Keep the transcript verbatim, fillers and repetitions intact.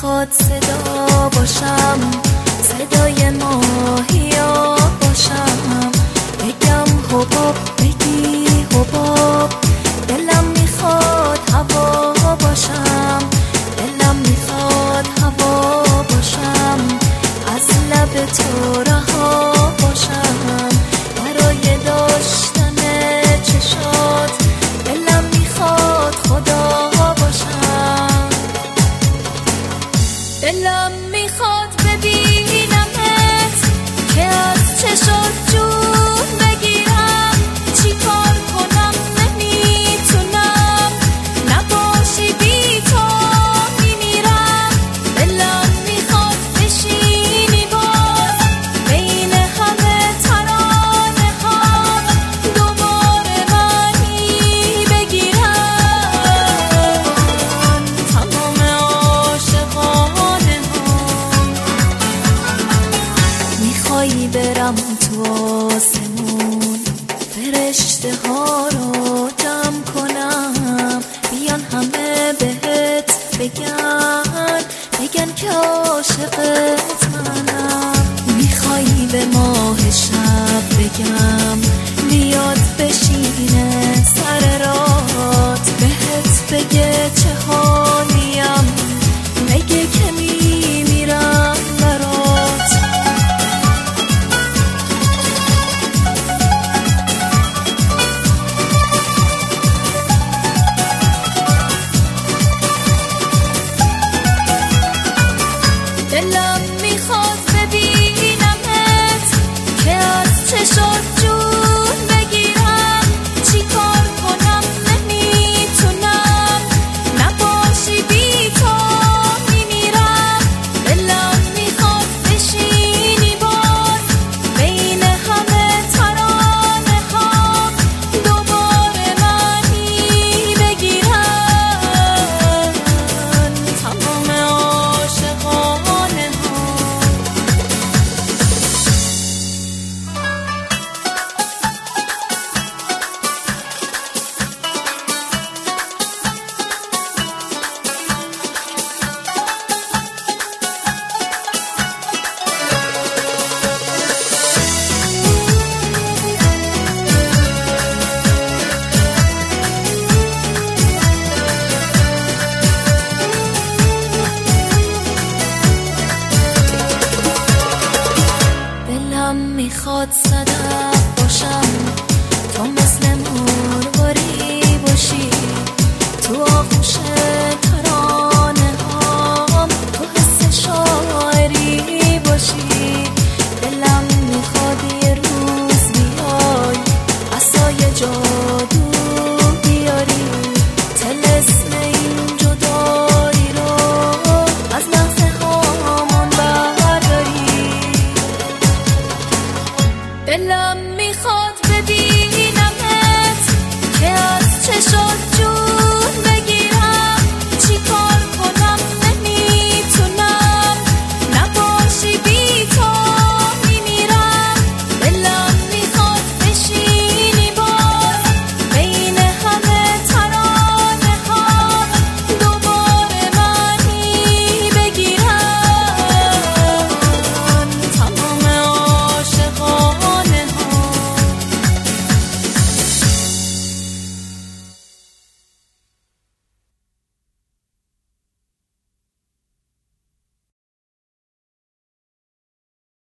میخواد صدا باشم، صدای ماهیا باشم، بگم حباب بگی حباب. دلم میخواد هوا باشم، دلم میخواد هوا باشم، از لب تو رها باشم برای داشتن چشات. دلم میخواد خدا باشم، دلم میخواد ببینمت که از چشات جون بگیرم. چی کار کنم نمیتونم، نباشی بی تو میمیرم. دلم میخواد بشینی باز بین همه ترانه ها، دوباره منی بگیرم تمام عاشقانه ها. میخوایی برم تو آسمون، فرشته ها رو جمع کنم، بیان همه بهت بگن، بگن که عاشقت منم. میخوایی به ماه شب بگم بیاد بشینه سر رات، بهت بگه چه حالیم، بگه که میمیرم برات. دلم میخواد ببینمت که از چشات جون بگیرم. چی کار کنم نمیتونم، نباشی بی تو میمیرم. دلم میخواد بشینی باز بین همه ترانه ها، دوباره منی بگیرن تمام عاشقانه ها. دلم میخواد صدف باشم، تو مثل مرواری باشی، تو آغوش ترانه هام، تو حس شاعری باشی. دلم میخواد یه روز بیای عصای جادو بیاری، طلسم این جدایی رو از لحظه هامون برداری. دلم میخواد